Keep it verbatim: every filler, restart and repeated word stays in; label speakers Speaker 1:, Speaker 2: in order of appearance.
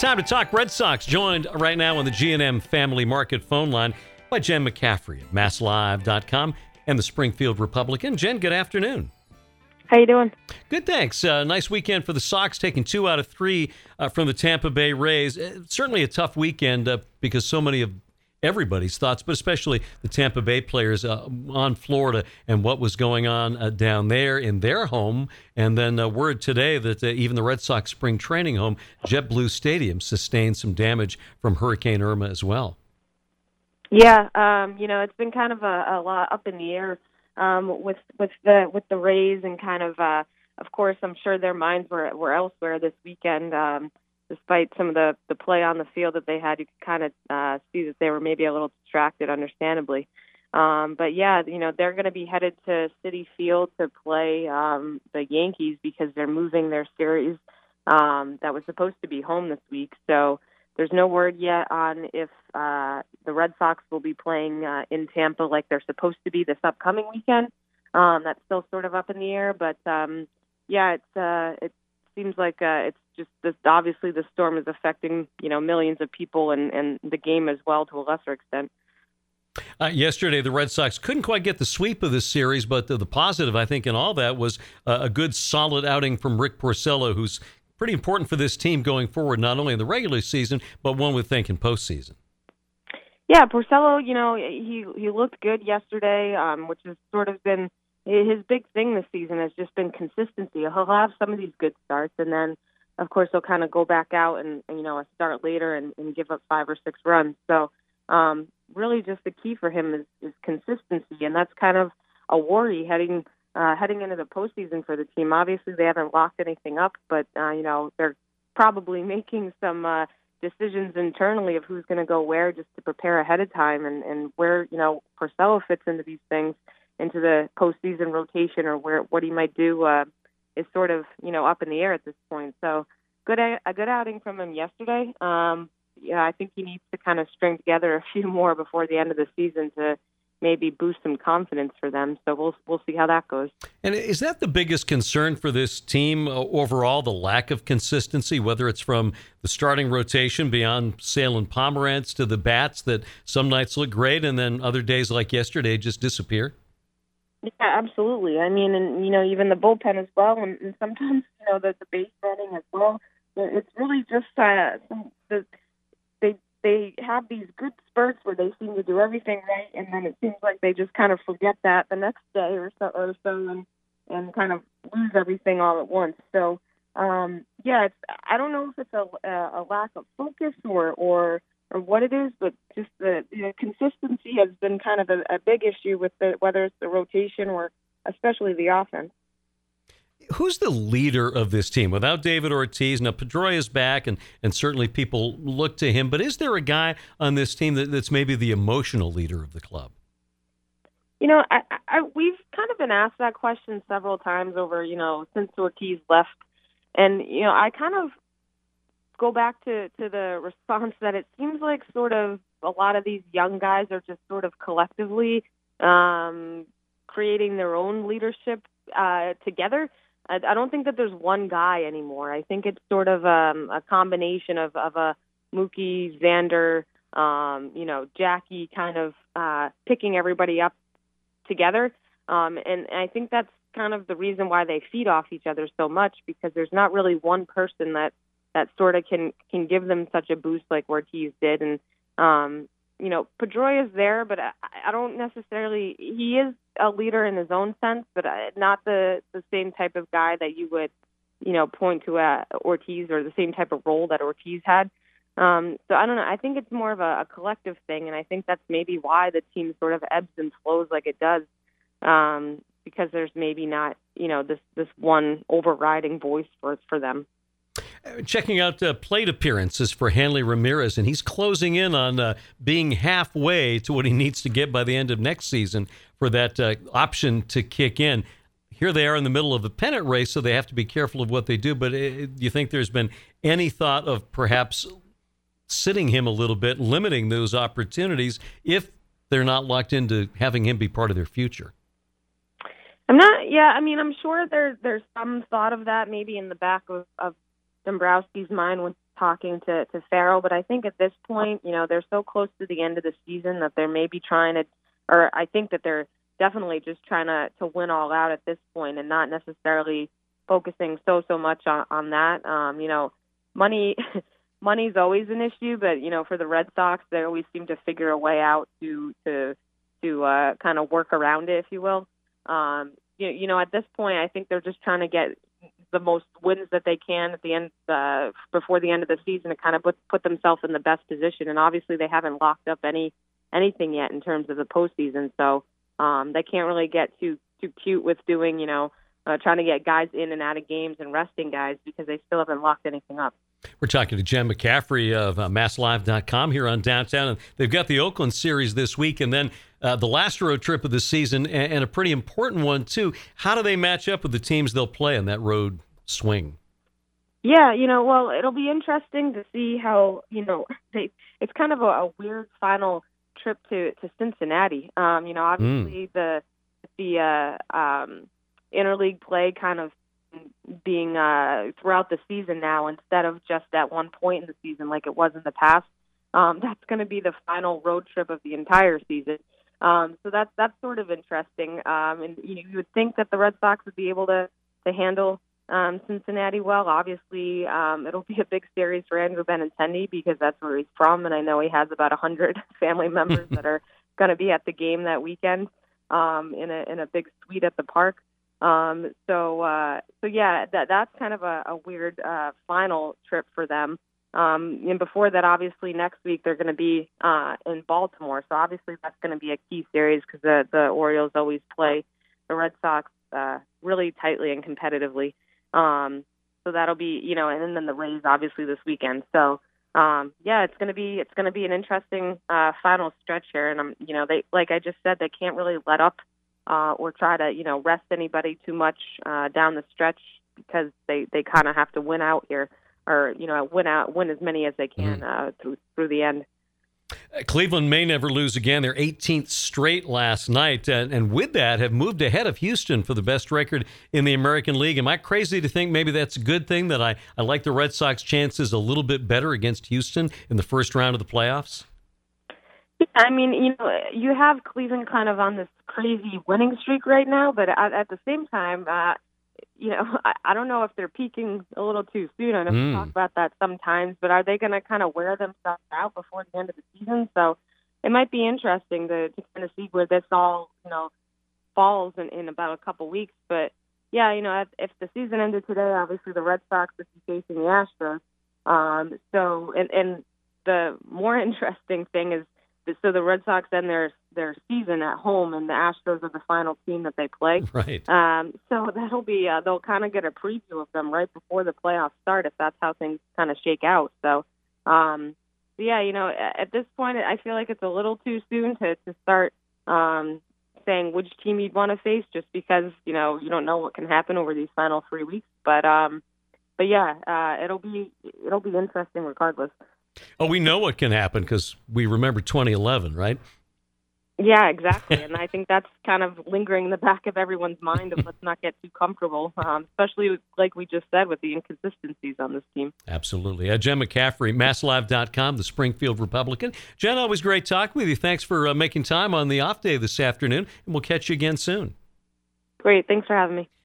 Speaker 1: Time to talk Red Sox, joined right now on the G and M Family Market phone line by Jen McCaffrey of Mass Live dot com and the Springfield Republican. Jen, good afternoon.
Speaker 2: How you doing?
Speaker 1: Good, thanks. Uh, nice weekend for the Sox, taking two out of three uh, from the Tampa Bay Rays. Uh, certainly a tough weekend uh, because so many of everybody's thoughts, but especially the Tampa Bay players uh, on Florida and what was going on uh, down there in their home. And then uh, word today that uh, even the Red Sox spring training home, JetBlue Stadium, sustained some damage from Hurricane Irma as well.
Speaker 2: Yeah, um, you know, it's been kind of a, a lot up in the air um, with with the with the Rays, and kind of, uh, of course, I'm sure their minds were were elsewhere this weekend. Um, despite some of the, the play on the field that they had, you could kind of uh, see that they were maybe a little distracted, understandably. Um, but yeah, you know, they're going to be headed to Citi Field to play um, the Yankees because they're moving their series um, that was supposed to be home this week. So there's no word yet on if uh, the Red Sox will be playing uh, in Tampa like they're supposed to be this upcoming weekend. Um, that's still sort of up in the air, but um, yeah, it's uh, it seems like uh, it's just this. Obviously, the storm is affecting you know millions of people and, and the game as well to a lesser extent.
Speaker 1: Uh, yesterday, the Red Sox couldn't quite get the sweep of this series, but the, the positive, I think, in all that was uh, a good, solid outing from Rick Porcello, who's pretty important for this team going forward, not only in the regular season, but one would think in postseason.
Speaker 2: Yeah, Porcello, you know, he he looked good yesterday, um, which has sort of been his big thing this season has just been consistency. He'll have some of these good starts, and then, of course, he'll kind of go back out and, and you know, a start later and, and give up five or six runs. So um, really just the key for him is, is consistency, and that's kind of a worry heading Uh, heading into the postseason for the team. Obviously, they haven't locked anything up, but, uh, you know, they're probably making some uh, decisions internally of who's going to go where just to prepare ahead of time, and, and where, you know, Porcello fits into these things, into the postseason rotation, or where what he might do uh, is sort of, you know, up in the air at this point. So good, a good outing from him yesterday. Um, yeah, I think he needs to kind of string together a few more before the end of the season to maybe boost some confidence for them. So we'll we'll see how that goes.
Speaker 1: And is that the biggest concern for this team uh, overall, the lack of consistency, whether it's from the starting rotation beyond Sale and Pomerantz to the bats that some nights look great and then other days like yesterday just disappear?
Speaker 2: Yeah, absolutely. I mean, and, you know, even the bullpen as well, and, and sometimes, you know, the, the base running as well. It's really just uh, some, the, they they have these good spurts where they seem to do everything right, and then it seems like they just kind of forget that the next day or so, or so and, and kind of lose everything all at once. So, um, yeah, it's, I don't know if it's a, a lack of focus or, or or what it is, but just the, the consistency has been kind of a, a big issue with the, whether it's the rotation or especially the offense.
Speaker 1: Who's the leader of this team? Without David Ortiz, now Pedroia is back, and, and certainly people look to him, but is there a guy on this team that, that's maybe the emotional leader of the club?
Speaker 2: You know, I, I, we've kind of been asked that question several times over, you know, since Ortiz left. And, you know, I kind of go back to, to the response that it seems like sort of a lot of these young guys are just sort of collectively um, creating their own leadership uh, together. I, I don't think that there's one guy anymore. I think it's sort of um, a combination of, of a Mookie, Xander, um, you know, Jackie kind of uh, picking everybody up together. Um, and, and I think that's kind of the reason why they feed off each other so much, because there's not really one person that, that sort of can, can give them such a boost like Ortiz did. And, um, you know, Pedroia is there, but I, I don't necessarily, he is a leader in his own sense, but not the, the same type of guy that you would, you know, point to uh, Ortiz, or the same type of role that Ortiz had. Um, so I don't know. I think it's more of a, a collective thing, and I think that's maybe why the team sort of ebbs and flows like it does, um, because there's maybe not, you know, this, this one overriding voice for for them.
Speaker 1: Checking out uh, plate appearances for Hanley Ramirez, and he's closing in on uh, being halfway to what he needs to get by the end of next season for that uh, option to kick in. Here they are in the middle of a pennant race, so they have to be careful of what they do. But uh, do you think there's been any thought of perhaps sitting him a little bit, limiting those opportunities if they're not locked into having him be part of their future?
Speaker 2: I'm not, yeah, I mean, I'm sure there's, there's some thought of that maybe in the back of, of Dombrowski's mind when talking to, to Farrell, but I think at this point, you know, they're so close to the end of the season that they're maybe trying to, or I think that they're definitely just trying to, to win all out at this point and not necessarily focusing so, so much on, on that. Um, you know, money, money's always an issue, but, you know, for the Red Sox, they always seem to figure a way out to, to, to uh, kind of work around it, if you will. Um, you, you know, at this point, I think they're just trying to get the most wins that they can at the end, uh, before the end of the season to kind of put, put themselves in the best position. And obviously they haven't locked up any, anything yet in terms of the postseason. So um, they can't really get too, too cute with doing, you know, uh, trying to get guys in and out of games and resting guys because they still haven't locked anything up.
Speaker 1: We're talking to Jen McCaffrey of uh, Mass Live dot com here on Downtown. And they've got the Oakland series this week and then uh, the last road trip of the season and, and a pretty important one, too. How do they match up with the teams they'll play in that road swing?
Speaker 2: Yeah, you know, well, it'll be interesting to see how, you know, they, it's kind of a, a weird final trip to, to Cincinnati. Um, you know, obviously mm. the the uh, um, interleague play kind of being uh, throughout the season now instead of just at one point in the season like it was in the past. Um, that's going to be the final road trip of the entire season. Um, so that's that's sort of interesting. Um, and you, know, you would think that the Red Sox would be able to, to handle um, Cincinnati well. Obviously, um, it'll be a big series for Andrew Benintendi because that's where he's from, and I know he has about one hundred family members that are going to be at the game that weekend um, in a in a big suite at the park. Um, so, uh, so yeah, that, that's kind of a, a weird, uh, final trip for them. Um, and before that, obviously next week they're going to be, uh, in Baltimore. So obviously that's going to be a key series because the, the Orioles always play the Red Sox, uh, really tightly and competitively. Um, so that'll be, you know, and then the Rays obviously this weekend. So, um, yeah, it's going to be, it's going to be an interesting, uh, final stretch here. And I'm, you know, they, like I just said, they can't really let up Uh, or try to, you know, rest anybody too much uh, down the stretch because they, they kind of have to win out here, or you know, win out, win as many as they can mm. uh, through through the end.
Speaker 1: Cleveland may never lose again. Their eighteenth straight last night, and, and with that, have moved ahead of Houston for the best record in the American League. Am I crazy to think maybe that's a good thing that I, I like the Red Sox chances a little bit better against Houston in the first round of the playoffs?
Speaker 2: I mean, you know, you have Cleveland kind of on this crazy winning streak right now, but at, at the same time, uh, you know, I, I don't know if they're peaking a little too soon. I know mm. we talk about that sometimes, but are they going to kind of wear themselves out before the end of the season? So it might be interesting to, to kind of see where this all, you know, falls in, in about a couple weeks. But, yeah, you know, if, if the season ended today, obviously the Red Sox would be facing the Astros. Um, so, and, and the more interesting thing is, so the Red Sox end their their season at home, and the Astros are the final team that they play.
Speaker 1: Right.
Speaker 2: Um, so that'll be uh, they'll kind of get a preview of them right before the playoffs start, if that's how things kind of shake out. So, um, yeah, you know, at this point, I feel like it's a little too soon to to start um, saying which team you'd want to face, just because you know you don't know what can happen over these final three weeks. But um, but yeah, uh, it'll be it'll be interesting regardless.
Speaker 1: Oh, we know what can happen because we remember twenty eleven, right?
Speaker 2: Yeah, exactly. And I think that's kind of lingering in the back of everyone's mind of let's not get too comfortable, um, especially like we just said with the inconsistencies on this team.
Speaker 1: Absolutely. Uh, Jen McCaffrey, Mass Live dot com, the Springfield Republican. Jen, always great talking with you. Thanks for uh, making time on the off day this afternoon, and we'll catch you again soon.
Speaker 2: Great. Thanks for having me.